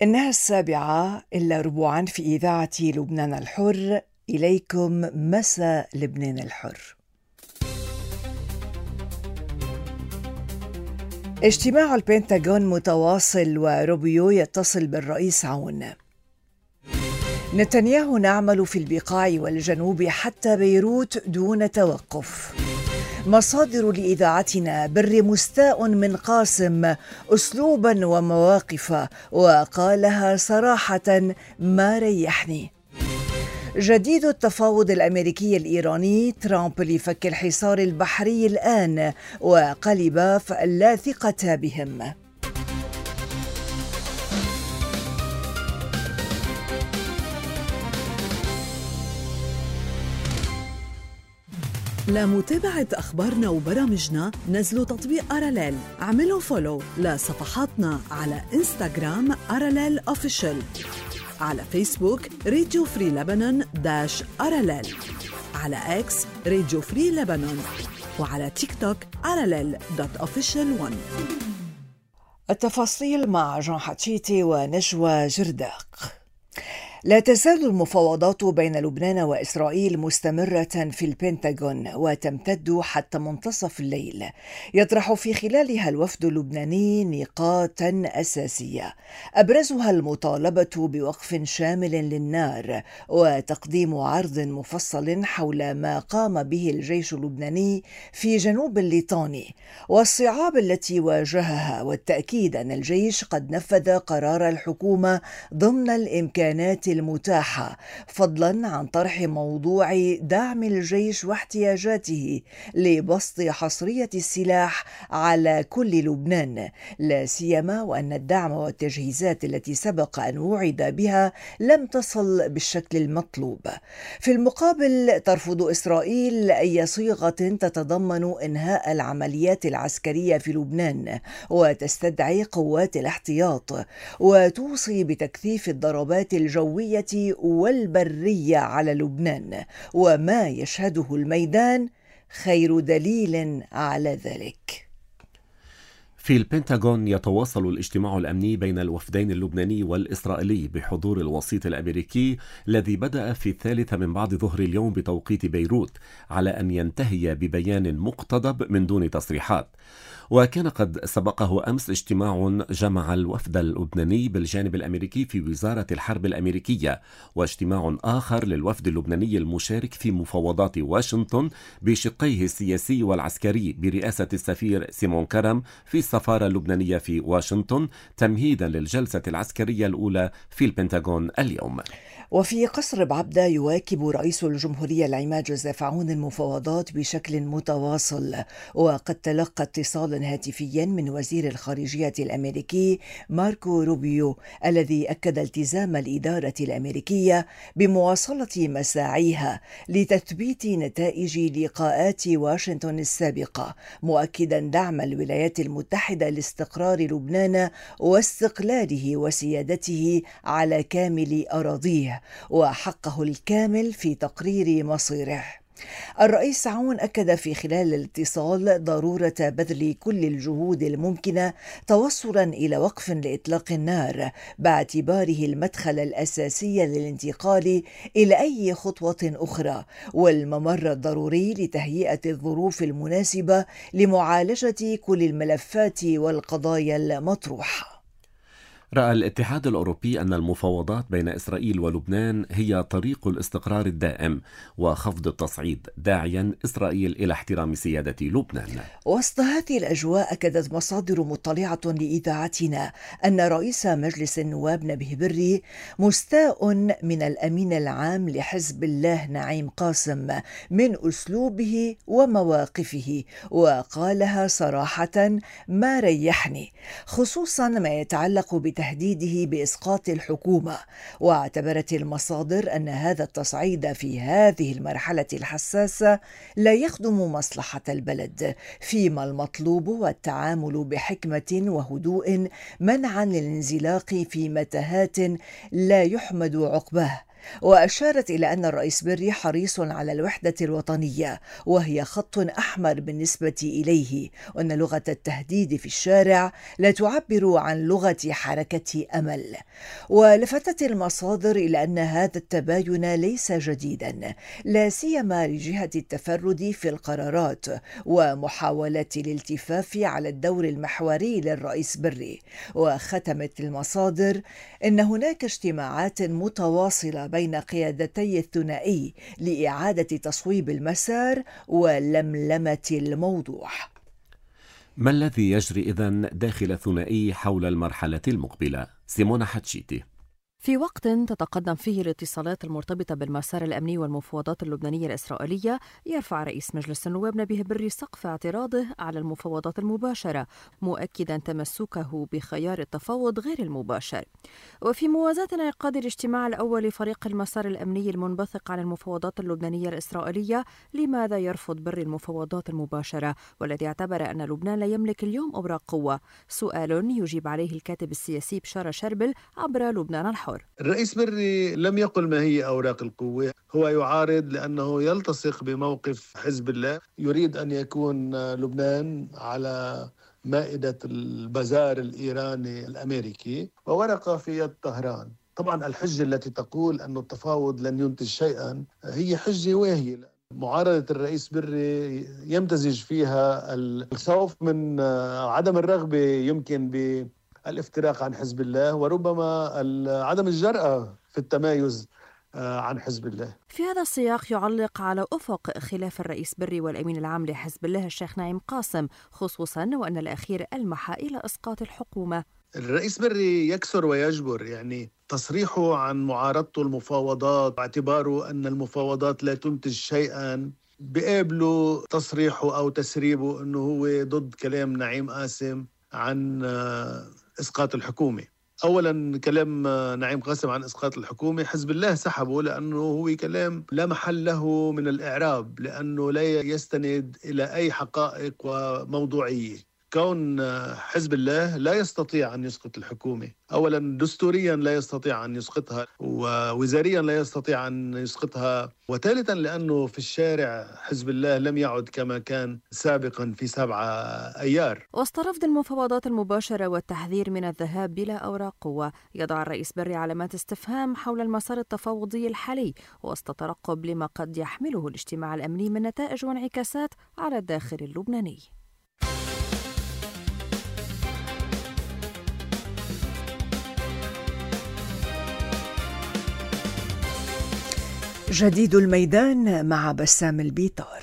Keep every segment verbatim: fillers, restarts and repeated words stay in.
إنها السابعة إلا ربعا في إذاعة لبنان الحر. إليكم مساء لبنان الحر. اجتماع البنتاغون متواصل وروبيو يتصل بالرئيس عون. نتنياهو: نعمل في البقاع والجنوب حتى بيروت دون توقف. مصادر لإذاعتنا: بر مستاء من قاسم أسلوبا ومواقف، وقالها صراحة ما ريحني. جديد التفاوض الأمريكي الإيراني: ترامب لفك الحصار البحري الآن، وقلباف لا ثقة بهم. لمتابعة أخبارنا وبرامجنا نزلوا تطبيق أراليل. اعملوا فولو لصفحاتنا على إنستغرام أراليل أوفيشال، على فيسبوك راديو فري لبنان داش أراليل، على إكس راديو فري لبنان، وعلى تيك توك أراليل دوت أوفيشال وان. التفاصيل مع جان حتشيتي ونجوى جرداق. لا تزال المفاوضات بين لبنان وإسرائيل مستمرة في البنتاغون وتمتد حتى منتصف الليل. يطرح في خلالها الوفد اللبناني نقاطا أساسية، أبرزها المطالبة بوقف شامل للنار وتقديم عرض مفصل حول ما قام به الجيش اللبناني في جنوب الليطاني والصعاب التي واجهها، والتأكيد أن الجيش قد نفذ قرار الحكومة ضمن الإمكانات المتاحة، فضلا عن طرح موضوع دعم الجيش واحتياجاته لبسط حصرية السلاح على كل لبنان، لا سيما وأن الدعم والتجهيزات التي سبق أن وعد بها لم تصل بالشكل المطلوب. في المقابل ترفض إسرائيل أي صيغة تتضمن إنهاء العمليات العسكرية في لبنان وتستدعي قوات الاحتياط، وتوصي بتكثيف الضربات الجوية والبرية على لبنان، وما يشهده الميدان خير دليل على ذلك. في البنتاغون يتواصل الاجتماع الأمني بين الوفدين اللبناني والإسرائيلي بحضور الوسيط الأمريكي الذي بدأ في الثالثة من بعد ظهر اليوم بتوقيت بيروت، على أن ينتهي ببيان مقتضب من دون تصريحات. وكان قد سبقه أمس اجتماع جمع الوفد اللبناني بالجانب الأمريكي في وزارة الحرب الأمريكية، واجتماع آخر للوفد اللبناني المشارك في مفاوضات واشنطن بشقيه السياسي والعسكري برئاسة السفير سيمون كرم في السفارة اللبنانية في واشنطن، تمهيدا للجلسة العسكرية الأولى في البنتاغون اليوم. وفي قصر بعبدة يواكب رئيس الجمهورية العماد جوزيف عون المفاوضات بشكل متواصل، وقد تلقى اتصالا هاتفيا من وزير الخارجية الأمريكي ماركو روبيو، الذي أكد التزام الإدارة الأمريكية بمواصلة مساعيها لتثبيت نتائج لقاءات واشنطن السابقة، مؤكدا دعم الولايات المتحدة لاستقرار لبنان واستقلاله وسيادته على كامل أراضيه وحقه الكامل في تقرير مصيره. الرئيس عون أكد في خلال الاتصال ضرورة بذل كل الجهود الممكنة توصلا إلى وقف لإطلاق النار، باعتباره المدخل الأساسي للانتقال إلى أي خطوة أخرى والممر الضروري لتهيئة الظروف المناسبة لمعالجة كل الملفات والقضايا المطروحة. رأى الاتحاد الأوروبي أن المفاوضات بين إسرائيل ولبنان هي طريق الاستقرار الدائم وخفض التصعيد، داعيا إسرائيل إلى احترام سيادة لبنان. وسط هذه الأجواء أكدت مصادر مطلعة لإذاعتنا أن رئيس مجلس النواب نبيه بري مستاء من الأمين العام لحزب الله نعيم قاسم من أسلوبه ومواقفه، وقالها صراحة ما ريحني، خصوصا ما يتعلق بتهديده بإسقاط الحكومة. واعتبرت المصادر أن هذا التصعيد في هذه المرحلة الحساسة لا يخدم مصلحة البلد، فيما المطلوب والتعامل بحكمة وهدوء منعا للانزلاق في متاهات لا يحمد عقباه، وأشارت إلى أن الرئيس بري حريص على الوحدة الوطنية وهي خط أحمر بالنسبة إليه، وأن لغة التهديد في الشارع لا تعبر عن لغة حركة أمل. ولفتت المصادر إلى أن هذا التباين ليس جديدا، لا سيما لجهة التفرد في القرارات ومحاولة الالتفاف على الدور المحوري للرئيس بري. وختمت المصادر إن هناك اجتماعات متواصلة بين قيادتي الثنائي لإعادة تصويب المسار ولملمة الموضوع. ما الذي يجري إذن داخل الثنائي حول المرحلة المقبلة؟ سيمونا حتشيتي. في وقت تتقدم فيه الاتصالات المرتبطة بالمسار الأمني والمفاوضات اللبنانية الإسرائيلية، يرفع رئيس مجلس النواب نبيه بري سقف اعتراضه على المفاوضات المباشرة، مؤكدا تمسكه بخيار التفاوض غير المباشر. وفي موازاة انعقاد الاجتماع الأول لفريق المسار الأمني المنبثق عن المفاوضات اللبنانية الإسرائيلية، لماذا يرفض بري المفاوضات المباشرة والذي اعتبر أن لبنان لا يملك اليوم أوراق قوة؟ سؤال يجيب عليه الكاتب السياسي بشارة شربل عبر لبنان الحر. الرئيس بري لم يقل ما هي أوراق القوة، هو يعارض لأنه يلتصق بموقف حزب الله، يريد أن يكون لبنان على مائدة البازار الإيراني الأمريكي وورقة في يد طهران. طبعا الحجة التي تقول أن التفاوض لن ينتج شيئا هي حجة واهية. معارضة الرئيس بري يمتزج فيها الخوف من عدم الرغبة يمكن ب الافتراق عن حزب الله، وربما عدم الجرأة في التمايز عن حزب الله. في هذا السياق يعلق على أفق خلاف الرئيس بري والأمين العام لحزب الله الشيخ نعيم قاسم، خصوصا وأن الأخير ألمح إلى إسقاط الحكومة. الرئيس بري يكسر ويجبر، يعني تصريحه عن معارضته المفاوضات واعتباره أن المفاوضات لا تنتج شيئا، بقابله تصريحه أو تسريبه أنه هو ضد كلام نعيم قاسم عن إسقاط الحكومة. أولا كلام نعيم قاسم عن إسقاط الحكومة حزب الله سحبه لأنه هو كلام لا محل له من الإعراب، لأنه لا يستند إلى أي حقائق وموضوعية. كون حزب الله لا يستطيع أن يسقط الحكومة، أولا دستوريا لا يستطيع أن يسقطها، ووزاريا لا يستطيع أن يسقطها، وثالثا لأنه في الشارع حزب الله لم يعد كما كان سابقا في سبعة أيار. وسط رفض المفاوضات المباشرة والتحذير من الذهاب بلا أوراق قوة، يضع الرئيس بري علامات استفهام حول المسار التفاوضي الحالي، وسط ترقب لما قد يحمله الاجتماع الأمني من نتائج وانعكاسات على الداخل اللبناني. جديد الميدان مع بسام البيطار.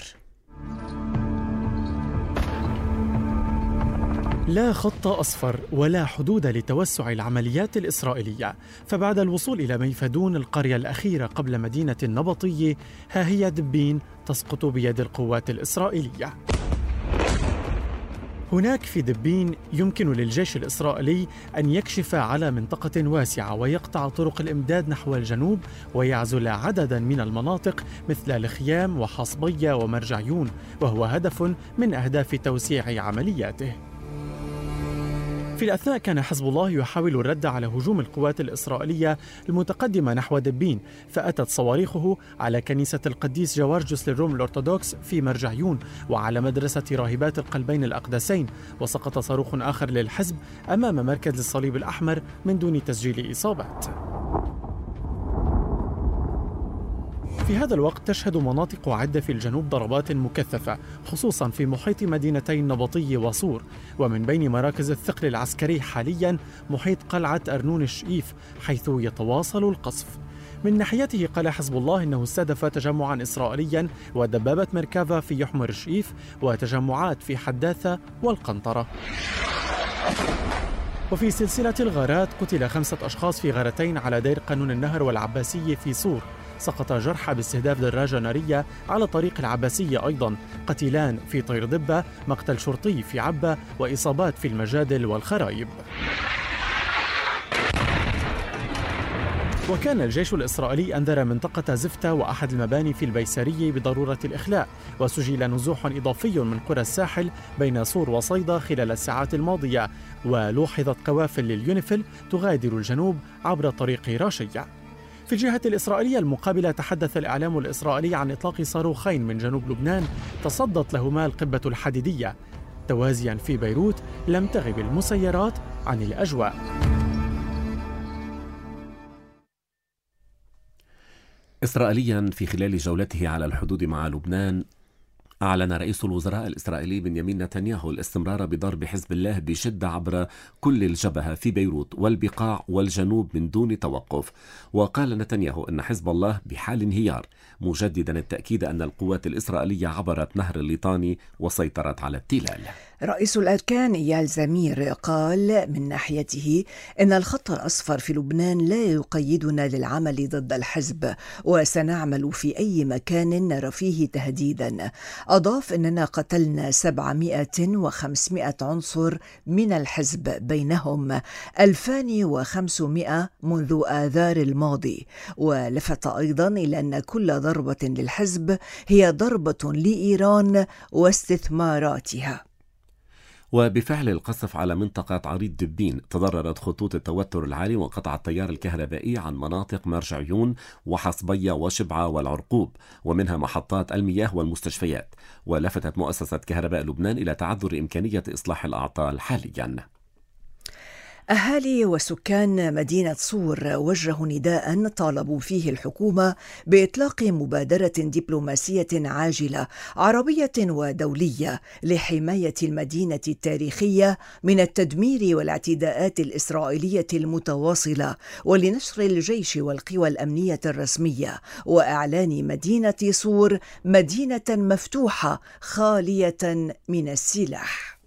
لا خط أصفر ولا حدود لتوسع العمليات الإسرائيلية، فبعد الوصول إلى ميفدون القرية الأخيرة قبل مدينة النبطية، ها هي دبين تسقط بيد القوات الإسرائيلية. هناك في دبين يمكن للجيش الإسرائيلي أن يكشف على منطقة واسعة ويقطع طرق الإمداد نحو الجنوب ويعزل عددا من المناطق مثل الخيام وحصبية ومرجعيون، وهو هدف من أهداف توسيع عملياته. في الأثناء كان حزب الله يحاول الرد على هجوم القوات الإسرائيلية المتقدمة نحو دبين، فأتت صواريخه على كنيسة القديس جوارجس للروم الأرثوذكس في مرجعيون وعلى مدرسة راهبات القلبين الأقدسين، وسقط صاروخ آخر للحزب أمام مركز الصليب الأحمر من دون تسجيل إصابات. في هذا الوقت تشهد مناطق عدة في الجنوب ضربات مكثفة، خصوصا في محيط مدينتي النبطي وصور، ومن بين مراكز الثقل العسكري حاليا محيط قلعة أرنون الشئيف حيث يتواصل القصف. من ناحيته قال حزب الله إنه استهدف تجمعا إسرائيليا ودبابة مركافا في يحمر الشئيف وتجمعات في حداثة والقنطرة. وفي سلسلة الغارات قتل خمسة أشخاص في غارتين على دير قانون النهر والعباسية في صور، سقط جرحى باستهداف دراجة نارية على طريق العباسية أيضا، قتيلان في طير دبة، مقتل شرطي في عبة، وإصابات في المجادل والخرايب. وكان الجيش الإسرائيلي أنذر منطقة زفتة وأحد المباني في البيسرية بضرورة الإخلاء، وسجل نزوح إضافي من قرى الساحل بين صور وصيدا خلال الساعات الماضية، ولوحظت قوافل لليونيفيل تغادر الجنوب عبر طريق راشية. في الجهة الإسرائيلية المقابلة تحدث الإعلام الإسرائيلي عن إطلاق صاروخين من جنوب لبنان تصدت لهما القبة الحديدية. توازيا في بيروت لم تغب المسيرات عن الأجواء. إسرائيليا في خلال جولته على الحدود مع لبنان، أعلن رئيس الوزراء الإسرائيلي بنيامين نتنياهو الاستمرار بضرب حزب الله بشدة عبر كل الجبهة في بيروت والبقاع والجنوب من دون توقف. وقال نتنياهو أن حزب الله بحال انهيار، مجددا التأكيد أن القوات الإسرائيلية عبرت نهر الليطاني وسيطرت على التلال. رئيس الأركان إيال زمير قال من ناحيته إن الخط الأصفر في لبنان لا يقيدنا للعمل ضد الحزب، وسنعمل في أي مكان نرى فيه تهديدا. أضاف أننا قتلنا سبعمائة وخمسمائة عنصر من الحزب، بينهم ألفين وخمسمائة منذ آذار الماضي. ولفت أيضا إلى أن كل ضربة للحزب هي ضربة لإيران واستثماراتها. وبفعل القصف على منطقة عريض دبين تضررت خطوط التوتر العالي وقطع التيار الكهربائي عن مناطق مرج عيون وحصبية وشبعة والعرقوب، ومنها محطات المياه والمستشفيات. ولفتت مؤسسة كهرباء لبنان إلى تعذر إمكانية إصلاح الأعطال حاليا. أهالي وسكان مدينة صور وجهوا نداء طالبوا فيه الحكومة بإطلاق مبادرة دبلوماسية عاجلة عربية ودولية لحماية المدينة التاريخية من التدمير والاعتداءات الإسرائيلية المتواصلة، ولنشر الجيش والقوى الأمنية الرسمية وإعلان مدينة صور مدينة مفتوحة خالية من السلاح.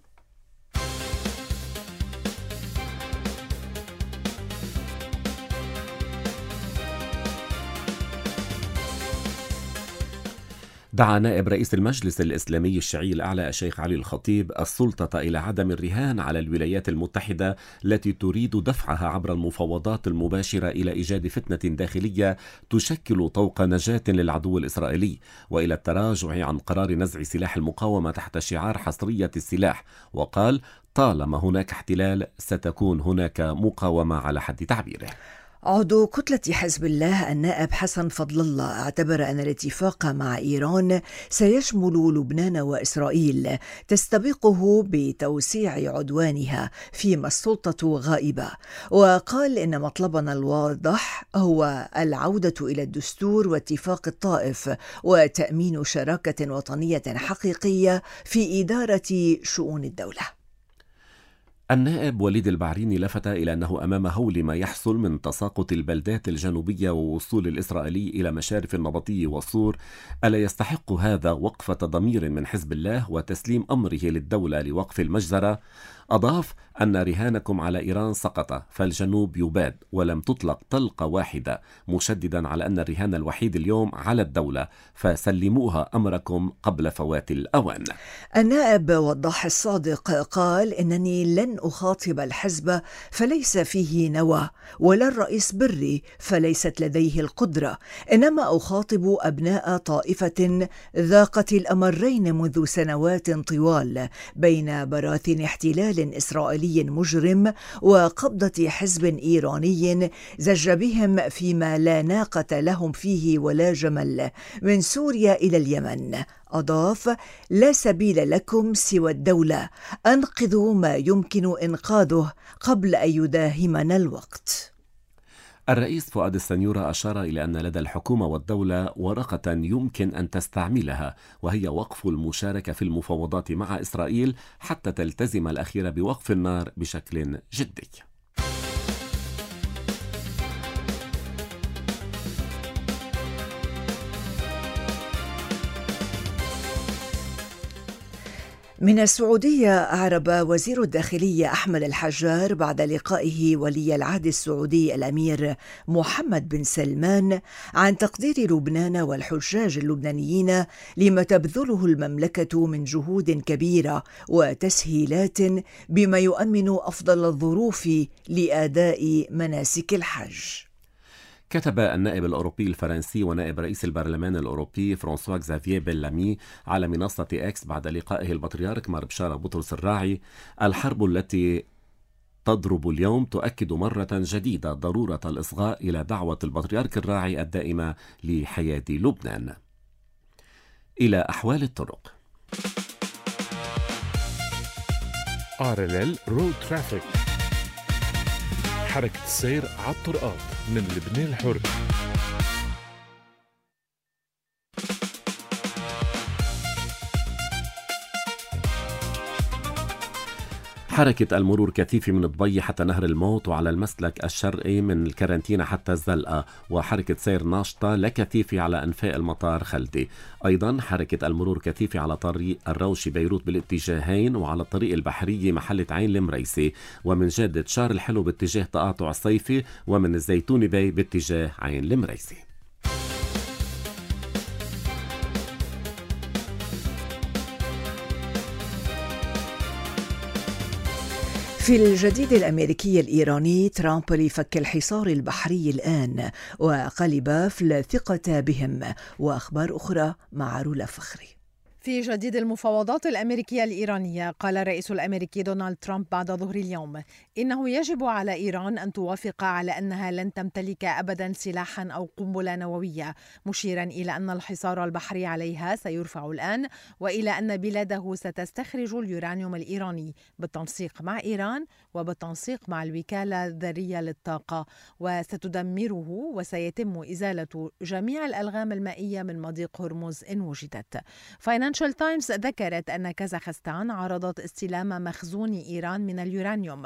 دعا نائب رئيس المجلس الإسلامي الشيعي الأعلى الشيخ علي الخطيب السلطة إلى عدم الرهان على الولايات المتحدة التي تريد دفعها عبر المفاوضات المباشرة إلى إيجاد فتنة داخلية تشكل طوق نجاة للعدو الإسرائيلي، وإلى التراجع عن قرار نزع سلاح المقاومة تحت شعار حصرية السلاح. وقال: طالما هناك احتلال ستكون هناك مقاومة على حد تعبيره. عضو كتلة حزب الله النائب حسن فضل الله اعتبر أن الاتفاق مع إيران سيشمل لبنان وإسرائيل تستبقه بتوسيع عدوانها فيما السلطة غائبة، وقال إن مطلبنا الواضح هو العودة إلى الدستور واتفاق الطائف وتأمين شراكة وطنية حقيقية في إدارة شؤون الدولة. النائب وليد البعريني لفت إلى أنه أمام هول ما يحصل من تساقط البلدات الجنوبية ووصول الإسرائيلي إلى مشارف النبطي والصور، ألا يستحق هذا وقفة ضمير من حزب الله وتسليم أمره للدولة لوقف المجزرة؟ أضاف أن رهانكم على إيران سقط، فالجنوب يباد ولم تطلق طلقة واحدة، مشددا على أن الرهان الوحيد اليوم على الدولة، فسلموها أمركم قبل فوات الأوان. النائب وضاح الصادق قال: إنني لن أخاطب الحزب فليس فيه نوى، ولا الرئيس بري فليست لديه القدرة، إنما أخاطب أبناء طائفة ذاقت الأمرين منذ سنوات طوال بين براثن احتلال إسرائيلي مجرم وقبضة حزب إيراني زج بهم فيما لا ناقة لهم فيه ولا جمل من سوريا إلى اليمن. أضاف: لا سبيل لكم سوى الدولة، أنقذوا ما يمكن إنقاذه قبل أن يداهمنا الوقت. الرئيس فؤاد السنيورة أشار إلى أن لدى الحكومة والدولة ورقة يمكن أن تستعملها، وهي وقف المشاركة في المفاوضات مع إسرائيل حتى تلتزم الأخيرة بوقف النار بشكل جدي. من السعودية، أعرب وزير الداخلية أحمد الحجار بعد لقائه ولي العهد السعودي الأمير محمد بن سلمان عن تقدير لبنان والحجاج اللبنانيين لما تبذله المملكة من جهود كبيرة وتسهيلات بما يؤمن أفضل الظروف لأداء مناسك الحج. كتب النائب الأوروبي الفرنسي ونائب رئيس البرلمان الأوروبي فرانسوا كزافييه بيلامي على منصة إكس بعد لقائه البطريرك مار بشارة بطرس الراعي: الحرب التي تضرب اليوم تؤكد مرة جديدة ضرورة الإصغاء إلى دعوة البطريرك الراعي الدائمة لحياة لبنان. إلى أحوال الطرق. آرلل رود ترافيك، حركة السير على الطرقات من لبنان الحر. حركة المرور كثيفة من الضي حتى نهر الموت وعلى المسلك الشرقي من الكارنتينا حتى الزلقة، وحركة سير ناشطة لكثيفة على أنفاق المطار خلدي. أيضا حركة المرور كثيفة على طريق الروشي بيروت بالاتجاهين، وعلى الطريق البحرية محلة عين المريسي، ومن جادة شار الحلو باتجاه تقاطع الصيفي، ومن الزيتوني باي باتجاه عين المريسي. في الجديد الأمريكي الإيراني، ترامب لفك الحصار البحري الآن وقلباف لا ثقة بهم. وأخبار أخرى مع رولا فخري. في جديد المفاوضات الأمريكية الإيرانية، قال الرئيس الأمريكي دونالد ترامب بعد ظهر اليوم إنه يجب على إيران أن توافق على أنها لن تمتلك أبدا سلاحا أو قنبلة نووية، مشيرا إلى أن الحصار البحري عليها سيرفع الآن، وإلى أن بلاده ستستخرج اليورانيوم الإيراني بالتنسيق مع إيران وبالتنسيق مع الوكالة الذرية للطاقة، وستدمره، وسيتم إزالة جميع الألغام المائية من مضيق هرمز إن وجدت. فاينانشال تايمز ذكرت أن كازاخستان عرضت استلام مخزون إيران من اليورانيوم،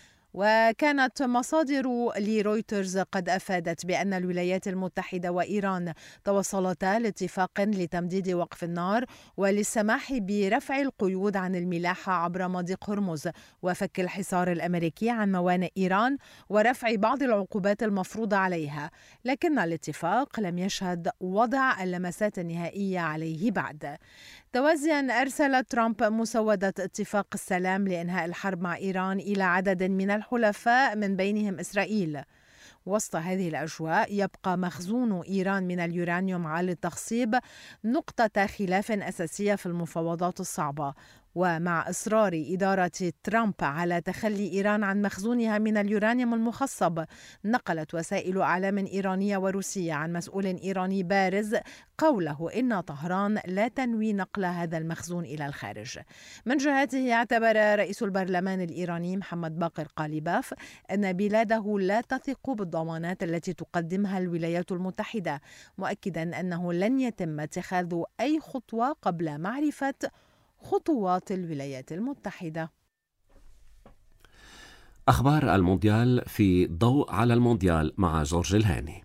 وكانت مصادر لرويترز قد أفادت بأن الولايات المتحدة وإيران توصلتا لاتفاق لتمديد وقف النار وللسماح برفع القيود عن الملاحة عبر مضيق هرمز، وفك الحصار الأمريكي عن موانئ إيران، ورفع بعض العقوبات المفروضة عليها، لكن الاتفاق لم يشهد وضع اللمسات النهائية عليه بعد. توازيا أرسل ترامب مسودة اتفاق السلام لإنهاء الحرب مع إيران إلى عدد من الحلفاء من بينهم إسرائيل. وسط هذه الأجواء يبقى مخزون إيران من اليورانيوم على التخصيب نقطة خلاف أساسية في المفاوضات الصعبة، ومع إصرار إدارة ترامب على تخلي إيران عن مخزونها من اليورانيوم المخصب، نقلت وسائل أعلام إيرانية وروسية عن مسؤول إيراني بارز قوله إن طهران لا تنوي نقل هذا المخزون إلى الخارج. من جهته اعتبر رئيس البرلمان الإيراني محمد باقر قالباف أن بلاده لا تثق بالضمانات التي تقدمها الولايات المتحدة، مؤكدا أنه لن يتم اتخاذ أي خطوة قبل معرفة خطوات الولايات المتحدة. أخبار المونديال في ضوء على المونديال مع جورج الهاني.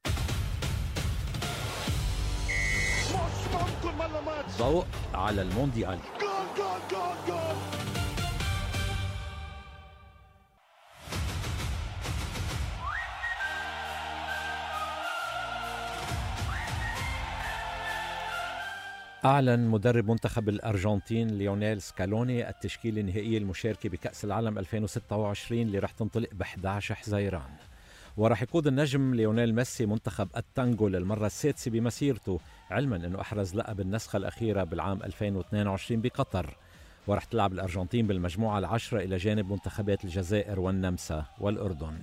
ضوء على المونديال. أعلن مدرب منتخب الأرجنتين ليونيل سكالوني التشكيل النهائي المشاركة بكأس العالم ألفين وستة وعشرين اللي رح تنطلق ب إحدى عشر حزيران، ورح يقود النجم ليونيل ميسي منتخب التانجو للمرة السادسة بمسيرته، علما أنه أحرز لقب النسخة الأخيرة بالعام ألفين واثنين وعشرين بقطر. ورح تلعب الأرجنتين بالمجموعة العشرة إلى جانب منتخبات الجزائر والنمسا والأردن.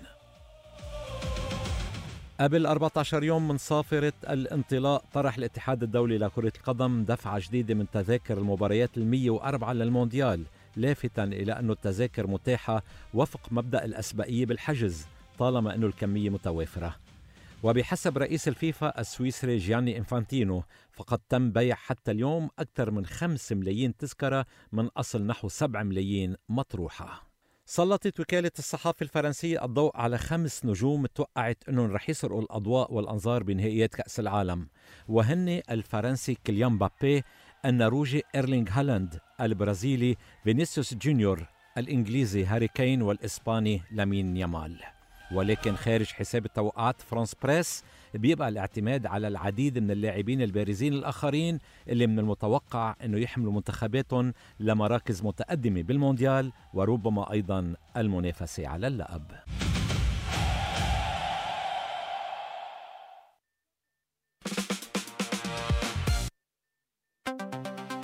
قبل أربعة عشر يوم من صافرة الانطلاق طرح الاتحاد الدولي لكرة القدم دفعة جديدة من تذاكر المباريات المية وأربعة للمونديال، لافتا إلى أن التذاكر متاحة وفق مبدأ الأسبقية بالحجز طالما أن الكمية متوافرة. وبحسب رئيس الفيفا السويسري جياني إنفانتينو فقد تم بيع حتى اليوم أكثر من خمسة ملايين تذكرة من أصل نحو سبعة ملايين مطروحة. سلطت وكالة الصحافة الفرنسية الضوء على خمس نجوم توقعت أنهم رح يسرقوا الأضواء والأنظار بنهائيات كأس العالم، وهن الفرنسي كيليان مبابي، النرويجي إيرلينغ هالاند، البرازيلي فينيسيوس جونيور، الإنجليزي هاري كين، والإسباني لامين يامال. ولكن خارج حساب التوقعات فرانس بريس بيبقى الاعتماد على العديد من اللاعبين البارزين الآخرين اللي من المتوقع أنه يحملوا منتخباتهم لمراكز متقدمة بالمونديال وربما أيضا المنافسة على اللقب.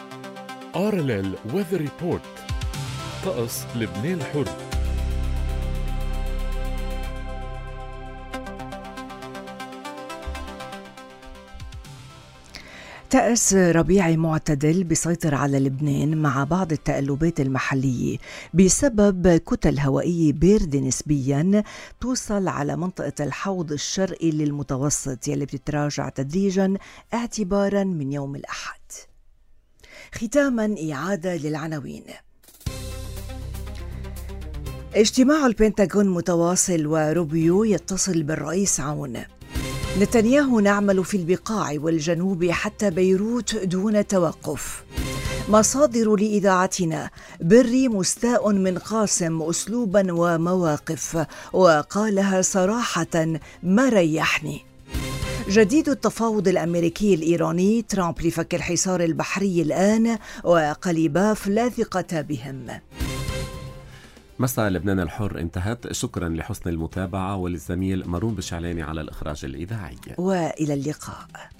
آرلل ويذر ريبورت، طقس لبنان الحر. رأس ربيعي معتدل بيسيطر على لبنان مع بعض التقلبات المحلية بسبب كتل هوائية باردة نسبيا توصل على منطقة الحوض الشرقي للمتوسط يلي بتتراجع تدريجا اعتبارا من يوم الأحد. ختاما إعادة للعناوين. اجتماع البنتاغون متواصل وروبيو يتصل بالرئيس عون. نتنياهو نعمل في البقاع والجنوب حتى بيروت دون توقف. مصادر لإذاعتنا: بري مستاء من قاسم أسلوبا ومواقف وقالها صراحة ما ريحني. جديد التفاوض الأمريكي الإيراني، ترامب لفك الحصار البحري الآن وقليباف لا ثقة بهم. مساء لبنان الحر انتهت. شكرا لحسن المتابعة وللزميل مارون بشعلاني على الإخراج الإذاعي، وإلى اللقاء.